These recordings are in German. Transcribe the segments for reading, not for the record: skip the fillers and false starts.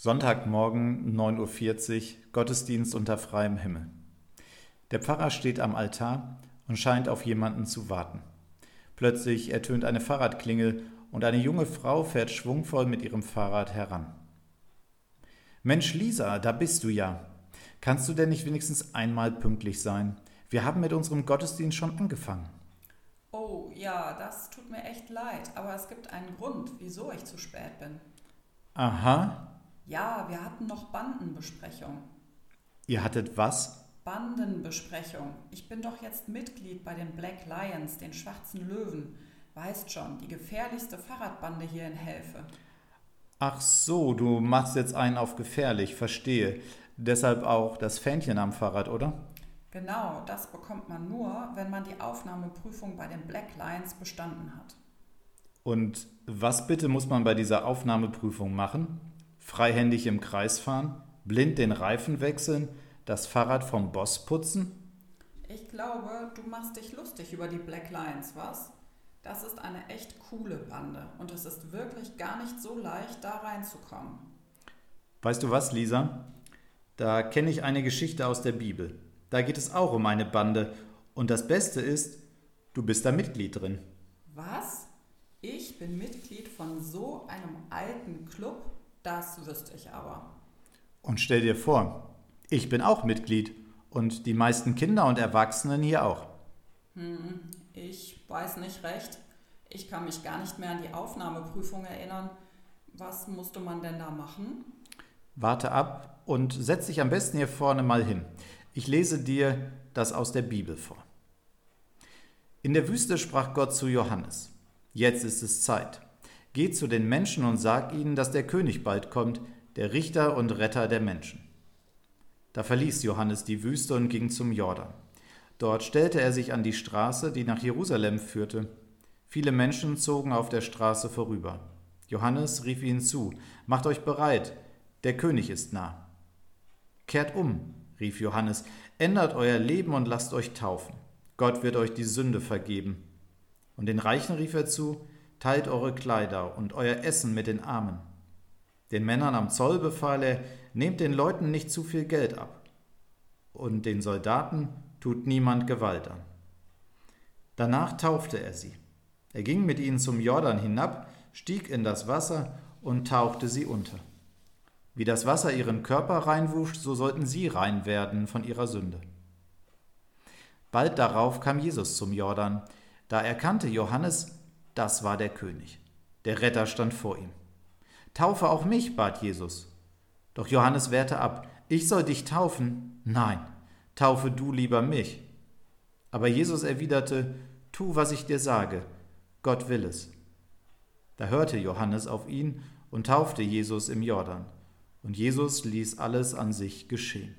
Sonntagmorgen 9:40 Uhr, Gottesdienst unter freiem Himmel. Der Pfarrer steht am Altar und scheint auf jemanden zu warten. Plötzlich ertönt eine Fahrradklingel und eine junge Frau fährt schwungvoll mit ihrem Fahrrad heran. »Mensch, Lisa, da bist du ja. Kannst du denn nicht wenigstens einmal pünktlich sein? Wir haben mit unserem Gottesdienst schon angefangen.« Oh ja, das tut mir echt leid, aber es gibt einen Grund, wieso ich zu spät bin. Aha, Ja, wir hatten noch Bandenbesprechung. ihr hattet was? Bandenbesprechung. Ich bin doch jetzt Mitglied bei den Black Lions, den Schwarzen Löwen. Weißt schon, die gefährlichste Fahrradbande hier in Helfe. Ach so, du machst jetzt einen auf gefährlich, verstehe. Deshalb auch das Fähnchen am Fahrrad, oder? Genau, das bekommt man nur, wenn man die Aufnahmeprüfung bei den Black Lions bestanden hat. Und was bitte muss man bei dieser Aufnahmeprüfung machen? Freihändig im Kreis fahren? Blind den Reifen wechseln? Das Fahrrad vom Boss putzen? Ich glaube, du machst dich lustig über die Black Lions, was? Das ist eine echt coole Bande und es ist wirklich gar nicht so leicht, da reinzukommen. Weißt du was, Lisa? Da kenne ich eine Geschichte aus der Bibel. Da geht es auch um eine Bande. Und das Beste ist, du bist da Mitglied drin. Was? Ich bin Mitglied von so einem alten Club? Das wüsste ich aber. Und stell dir vor, ich bin auch Mitglied. Und die meisten Kinder und Erwachsenen hier auch. Ich weiß nicht recht. Ich kann mich gar nicht mehr an die Aufnahmeprüfung erinnern. Was musste man denn da machen? Warte ab und setz dich am besten hier vorne mal hin. Ich lese dir das aus der Bibel vor. In der Wüste sprach Gott zu Johannes: Jetzt ist es Zeit. Geh zu den Menschen und sag ihnen, dass der König bald kommt, der Richter und Retter der Menschen. Da verließ Johannes die Wüste und ging zum Jordan. Dort stellte er sich an die Straße, die nach Jerusalem führte. Viele Menschen zogen auf der Straße vorüber. Johannes rief ihnen zu: Macht euch bereit, der König ist nah. Kehrt um, rief Johannes, ändert euer Leben und lasst euch taufen. Gott wird euch die Sünde vergeben. Und den Reichen rief er zu: Teilt eure Kleider und euer Essen mit den Armen. Den Männern am Zoll befahl er: Nehmt den Leuten nicht zu viel Geld ab. Und den Soldaten tut niemand Gewalt an. Danach taufte er sie. Er ging mit ihnen zum Jordan hinab, stieg in das Wasser und tauchte sie unter. Wie das Wasser ihren Körper reinwusch, so sollten sie rein werden von ihrer Sünde. Bald darauf kam Jesus zum Jordan. Da erkannte Johannes, das war der König. Der Retter stand vor ihm. Taufe auch mich, bat Jesus. Doch Johannes wehrte ab. Ich soll dich taufen? Nein, taufe du lieber mich. Aber Jesus erwiderte: Tu, was ich dir sage. Gott will es. Da hörte Johannes auf ihn und taufte Jesus im Jordan. Und Jesus ließ alles an sich geschehen.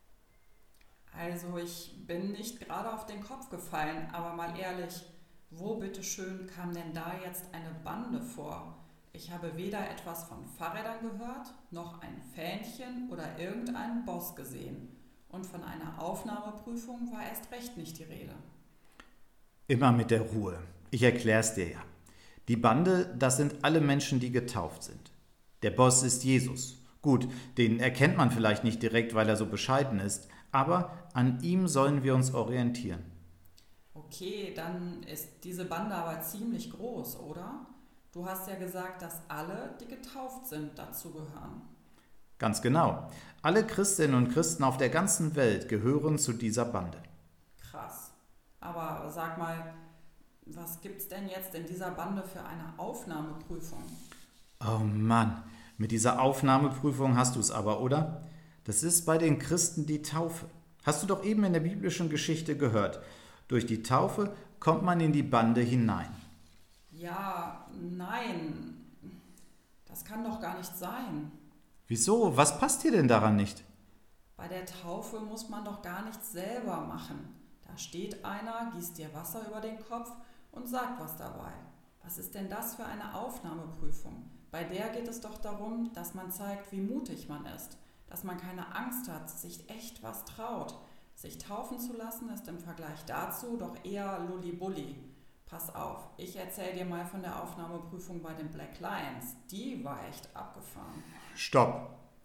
Also ich bin nicht gerade auf den Kopf gefallen, aber mal ehrlich, wo bitteschön kam denn da jetzt eine Bande vor? Ich habe weder etwas von Fahrrädern gehört, noch ein Fähnchen oder irgendeinen Boss gesehen. Und von einer Aufnahmeprüfung war erst recht nicht die Rede. Immer mit der Ruhe. Ich erklär's dir ja. Die Bande, das sind alle Menschen, die getauft sind. Der Boss ist Jesus. Gut, den erkennt man vielleicht nicht direkt, weil er so bescheiden ist, aber an ihm sollen wir uns orientieren. Okay, dann ist diese Bande aber ziemlich groß, oder? Du hast ja gesagt, dass alle, die getauft sind, dazugehören. Ganz genau. Alle Christinnen und Christen auf der ganzen Welt gehören zu dieser Bande. Krass. Aber sag mal, was gibt's denn jetzt in dieser Bande für eine Aufnahmeprüfung? Oh Mann, mit dieser Aufnahmeprüfung hast du es aber, oder? Das ist bei den Christen die Taufe. Hast du doch eben in der biblischen Geschichte gehört. Durch die Taufe kommt man in die Bande hinein. Ja, nein, das kann doch gar nicht sein. Wieso? Was passt dir denn daran nicht? Bei der Taufe muss man doch gar nichts selber machen. Da steht einer, gießt dir Wasser über den Kopf und sagt was dabei. Was ist denn das für eine Aufnahmeprüfung? Bei der geht es doch darum, dass man zeigt, wie mutig man ist, dass man keine Angst hat, sich echt was traut. Sich taufen zu lassen ist im Vergleich dazu doch eher Lullibulli. Pass auf, ich erzähle dir mal von der Aufnahmeprüfung bei den Black Lions. Die war echt abgefahren. Stopp!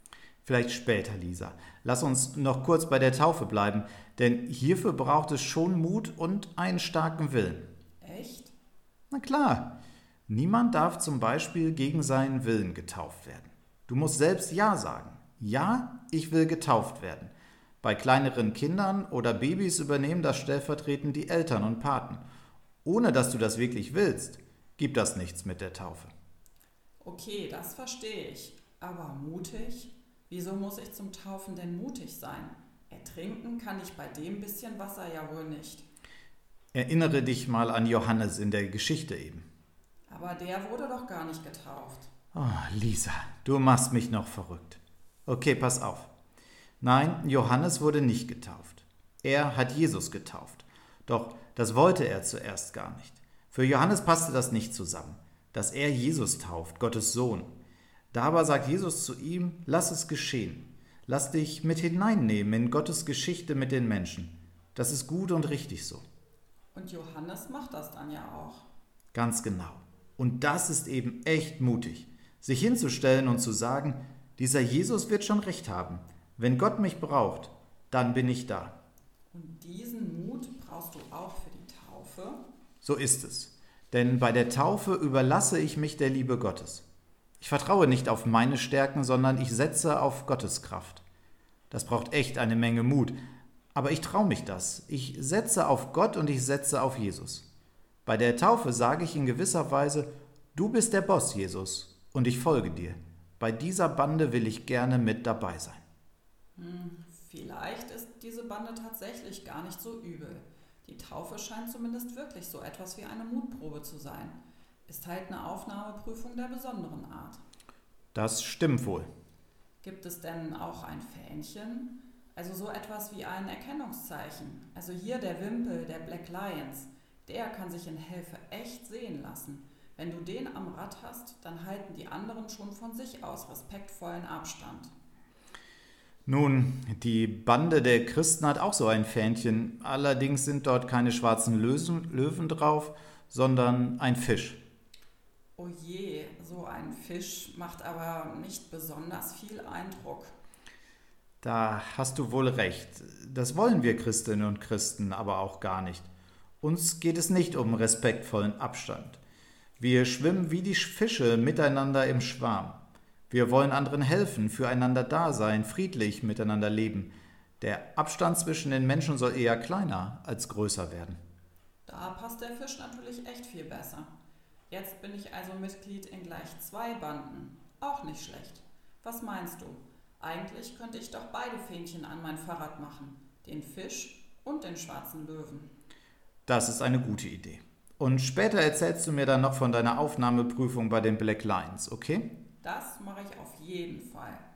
Vielleicht später, Lisa. Lass uns noch kurz bei der Taufe bleiben, denn hierfür braucht es schon Mut und einen starken Willen. Echt? Na klar, niemand darf zum Beispiel gegen seinen Willen getauft werden. Du musst selbst Ja sagen. Ja, ich will getauft werden. Bei kleineren Kindern oder Babys übernehmen das stellvertretend die Eltern und Paten. Ohne dass du das wirklich willst, gibt das nichts mit der Taufe. Okay, das verstehe ich. Aber mutig? Wieso muss ich zum Taufen denn mutig sein? Ertrinken kann ich bei dem bisschen Wasser ja wohl nicht. Erinnere dich mal an Johannes in der Geschichte eben. Aber der wurde doch gar nicht getauft. Oh, Lisa, du machst mich noch verrückt. Okay, pass auf. Nein, Johannes wurde nicht getauft. Er hat Jesus getauft. Doch das wollte er zuerst gar nicht. Für Johannes passte das nicht zusammen, dass er Jesus tauft, Gottes Sohn. Da aber sagt Jesus zu ihm, lass es geschehen. Lass dich mit hineinnehmen in Gottes Geschichte mit den Menschen. Das ist gut und richtig so. Und Johannes macht das dann ja auch. Ganz genau. Und das ist eben echt mutig, sich hinzustellen und zu sagen, dieser Jesus wird schon recht haben. Wenn Gott mich braucht, dann bin ich da. Und diesen Mut brauchst du auch für die Taufe? So ist es. Denn bei der Taufe überlasse ich mich der Liebe Gottes. Ich vertraue nicht auf meine Stärken, sondern ich setze auf Gottes Kraft. Das braucht echt eine Menge Mut. Aber ich traue mich das. Ich setze auf Gott und ich setze auf Jesus. Bei der Taufe sage ich in gewisser Weise, du bist der Boss, Jesus, und ich folge dir. Bei dieser Bande will ich gerne mit dabei sein. Vielleicht ist diese Bande tatsächlich gar nicht so übel. Die Taufe scheint zumindest wirklich so etwas wie eine Mutprobe zu sein. Ist halt eine Aufnahmeprüfung der besonderen Art. Das stimmt wohl. Gibt es denn auch ein Fähnchen? Also so etwas wie ein Erkennungszeichen. Also hier der Wimpel der Black Lions. Der kann sich in Helfe echt sehen lassen. Wenn du den am Rad hast, dann halten die anderen schon von sich aus respektvollen Abstand. Nun, die Bande der Christen hat auch so ein Fähnchen. Allerdings sind dort keine schwarzen Löwen drauf, sondern ein Fisch. Oh je, so ein Fisch macht aber nicht besonders viel Eindruck. Da hast du wohl recht. Das wollen wir Christinnen und Christen aber auch gar nicht. Uns geht es nicht um respektvollen Abstand. Wir schwimmen wie die Fische miteinander im Schwarm. Wir wollen anderen helfen, füreinander da sein, friedlich miteinander leben. Der Abstand zwischen den Menschen soll eher kleiner als größer werden. Da passt der Fisch natürlich echt viel besser. Jetzt bin ich also Mitglied in gleich 2 Banden. Auch nicht schlecht. Was meinst du? Eigentlich könnte ich doch beide Fähnchen an mein Fahrrad machen. Den Fisch und den schwarzen Löwen. Das ist eine gute Idee. Und später erzählst du mir dann noch von deiner Aufnahmeprüfung bei den Black Lions, okay? Das mache ich auf jeden Fall.